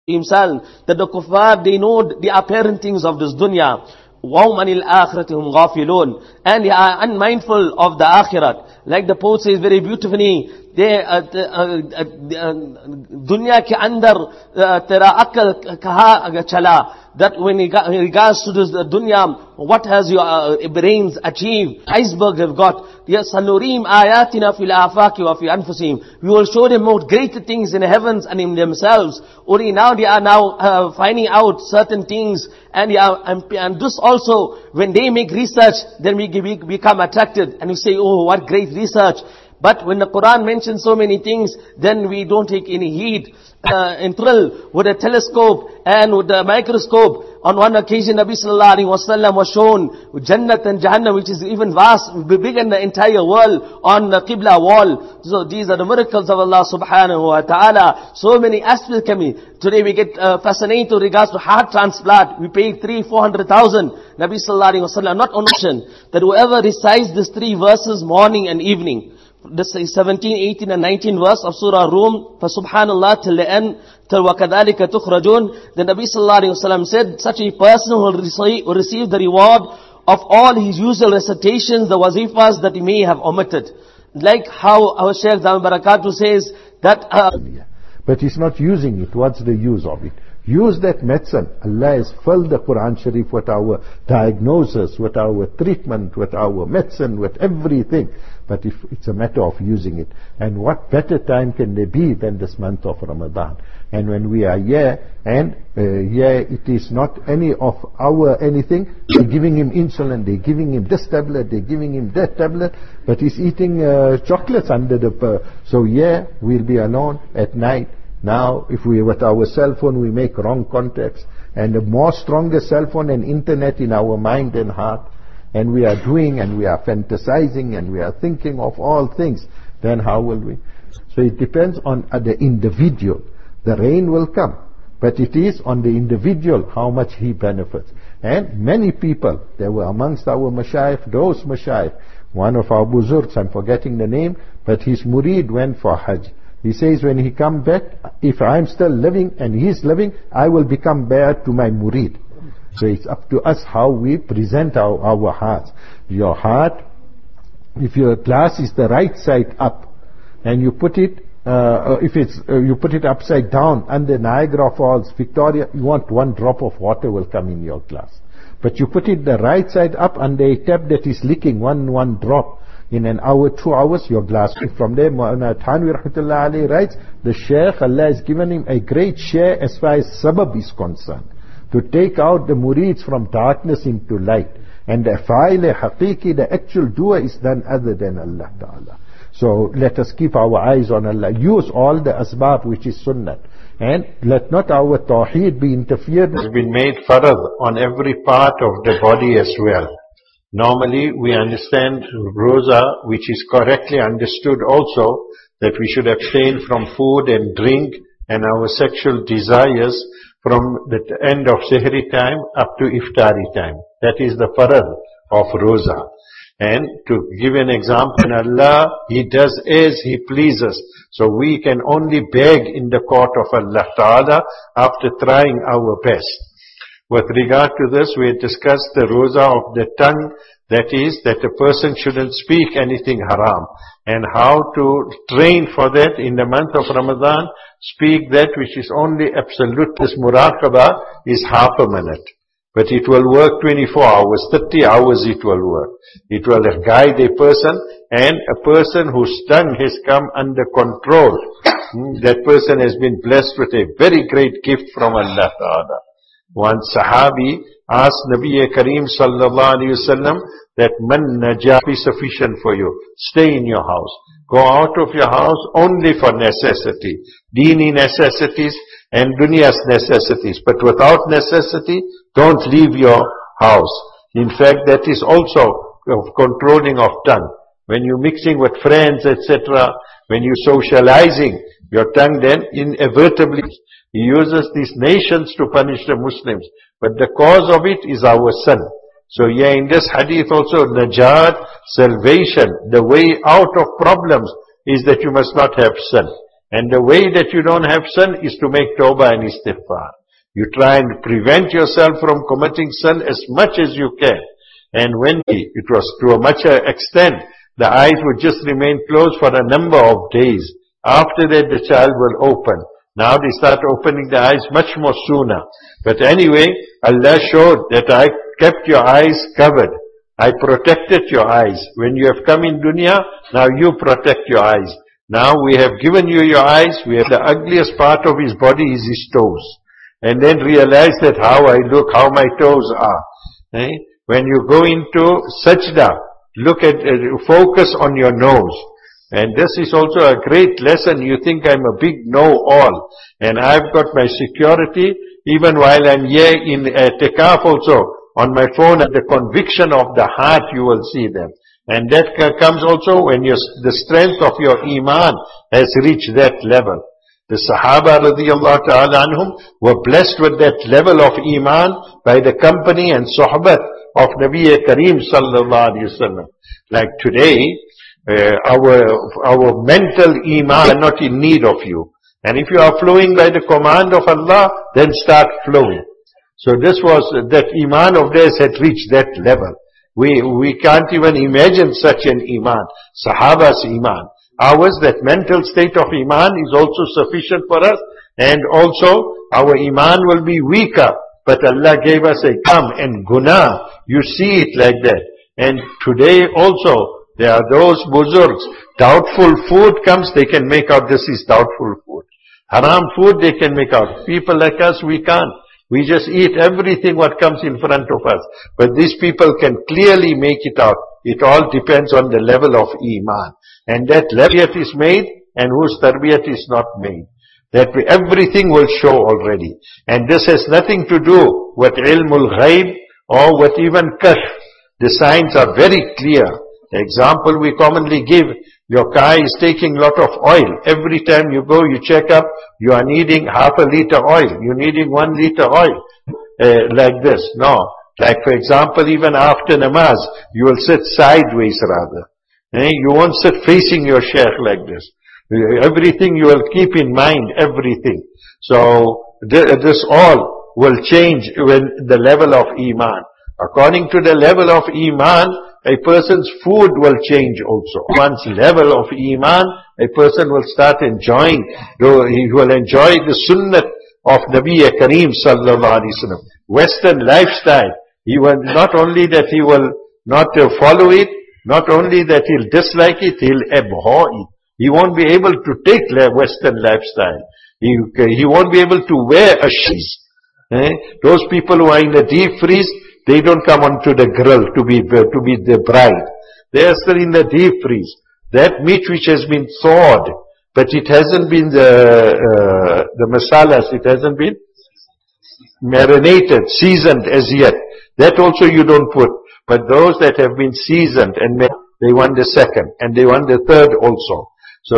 himself that the kuffar, they know the apparent things of this dunya. وَهُمْ عَنِ الْآخِرَةِ هُمْ غَافِلُونَ, and they are unmindful of the akhirat. Like the poet says very beautifully, दुनिया के अंदर तेरा अक्ल कहाँ चला, that when in regards to this dunya, what has your brains achieved? Iceberg have got. Yes, سَنُرِيمْ آيَاتِنَا فِي الْآفَاقِ وَفِي أَنفُسِهِمْ, we will show them more greater things in the heavens and in themselves. Only now they are now finding out certain things, and this also, when they make research, then we become attracted and we say, oh, what great research. But when the Quran mentions so many things, then we don't take any heed and thrill with a telescope and with a microscope. On one occasion, Nabi sallallahu alaihi wasallam was shown Jannat and Jahannam, which is even vast, bigger than the entire world, on the Qibla wall. So these are the miracles of Allah subhanahu wa ta'ala. So many aspects coming. Today we get fascinated with regards to heart transplant. We pay 300,000-400,000. Nabi sallallahu alaihi wasallam not on mention that whoever recites these 3 verses morning and evening, this is 17, 18 and 19 verse of Surah Rum, for subhanallah till the end, till وَكَذَلِكَ تُخْرَجُونَ. The Nabi sallallahu alayhi wa sallam said, such a person will receive the reward of all his usual recitations, the wazifas that he may have omitted. Like how our Shaykh Dhamma Barakatuh says, that but he's not using it. What's the use of it? Use that medicine. Allah has filled the Quran Sharif with our diagnosis, with our treatment, with our medicine, with everything. But if it's a matter of using it. And what better time can there be than this month of Ramadan? And when we are here, and here it is not any of our anything, they're giving him insulin, they're giving him this tablet, they're giving him that tablet, but he's eating chocolates under the so yeah, we'll be alone at night. Now, if we, with our cell phone, we make wrong contacts, and a more stronger cell phone and internet in our mind and heart, and we are doing, and we are fantasizing, and we are thinking of all things, then how will we? So it depends on the individual. The rain will come, but it is on the individual how much he benefits. And many people, there were amongst our mashayikh, those mashayikh, one of our buzurgs, I'm forgetting the name, but his murid went for Hajj. He says, when he come back, if I'm still living and he's living, I will become bear to my murid. So it's up to us how we present our hearts. Your heart, if your glass is the right side up, and you put it, if it's you put it upside down under Niagara Falls, Victoria, you want 1 drop of water will come in your glass. But you put it the right side up under a tap that is leaking one drop. In an hour, 2 hours, your glass. From there, Maulana Thanwi Rahmatullah Alayhi writes, the Shaykh, Allah has given him a great share as far as sabab is concerned, to take out the murids from darkness into light. And the fa'il haqiqi, the actual doer, is none other than Allah Ta'ala. So let us keep our eyes on Allah. Use all the asbab which is sunnah. And let not our tawheed be interfered. It has been made farad on every part of the body as well. Normally we understand roza, which is correctly understood also, that we should abstain from food and drink and our sexual desires from the end of Sehri time up to Iftari time. That is the farad of roza. And to give an example, Allah, He does as He pleases. So we can only beg in the court of Allah Ta'ala after trying our best. With regard to this, we had discussed the roza of the tongue, that is, that a person shouldn't speak anything haram. And how to train for that in the month of Ramadan, speak that which is only absolute. This muraqabah is half a minute. But it will work 24 hours, 30 hours it will work. It will guide a person, and a person whose tongue has come under control. That person has been blessed with a very great gift from Allah Ta'ala. One Sahabi asked Nabi Kareem sallallahu alayhi wasallam that man najah be sufficient for you. Stay in your house. Go out of your house only for necessity. Deeni necessities and dunya's necessities. But without necessity, don't leave your house. In fact, that is also of controlling of tongue. When you're mixing with friends, etc., when you're socializing, your tongue then inevitably, he uses these nations to punish the Muslims. But the cause of it is our sin. So yeah, in this hadith also, najat, salvation, the way out of problems is that you must not have sin. And the way that you don't have sin is to make tawbah and istighfar. You try and prevent yourself from committing sin as much as you can. And when it was to a much extent, the eyes would just remain closed for a number of days. After that, the child will open. Now they start opening the eyes much more sooner. But anyway, Allah showed that I kept your eyes covered. I protected your eyes. When you have come in dunya, now you protect your eyes. Now we have given you your eyes. We have the ugliest part of his body is his toes. And then realize that how I look, how my toes are. When you go into sajda, look at, focus on your nose. And this is also a great lesson. You think I'm a big know-all. And I've got my security, even while I'm here in I'tikaf also. On my phone, and the conviction of the heart, you will see them. And that comes also when the strength of your iman has reached that level. The Sahaba radiyallahu ta'ala anhum were blessed with that level of iman by the company and sohbat of Nabi Kareem sallallahu alayhi wa sallam. Like today, our mental iman are not in need of you. And if you are flowing by the command of Allah, then start flowing. So this was, that iman of theirs had reached that level. We can't even imagine such an iman. Sahaba's iman. Ours, that mental state of iman is also sufficient for us. And also, our iman will be weaker. But Allah gave us a kam and guna. You see it like that. And today also, there are those buzurgs. Doubtful food comes, they can make out this is doubtful food. Haram food, they can make out. People like us, we can't. We just eat everything what comes in front of us. But these people can clearly make it out. It all depends on the level of iman. And that tarbiyat is made and whose tarbiyat is not made. That everything will show already. And this has nothing to do with ilmul ghaib or with even kashf. The signs are very clear. The example we commonly give, your car is taking a lot of oil. Every time you go, you check up, you are needing half a liter oil. You're needing 1 liter oil. Like this. No. Like for example, even after namaz, you will sit sideways rather. You won't sit facing your shaykh like this. Everything you will keep in mind, everything. So, this all will change when the level of iman. According to the level of iman, a person's food will change also. One's level of iman, a person will start enjoying, he will enjoy the sunnah of Nabi Kareem sallallahu alaihi wasallam. Western lifestyle, he will not only that he will not follow it, not only that he'll dislike it, he'll abhor it. He won't be able to take Western lifestyle. He won't be able to wear a sheath. Those people who are in the deep freeze, they don't come onto the grill to be the bride. They are still in the deep freeze. That meat which has been thawed, but it hasn't been the masalas, it hasn't been marinated, seasoned as yet. That also you don't put. But those that have been seasoned and they want the second and they want the third also.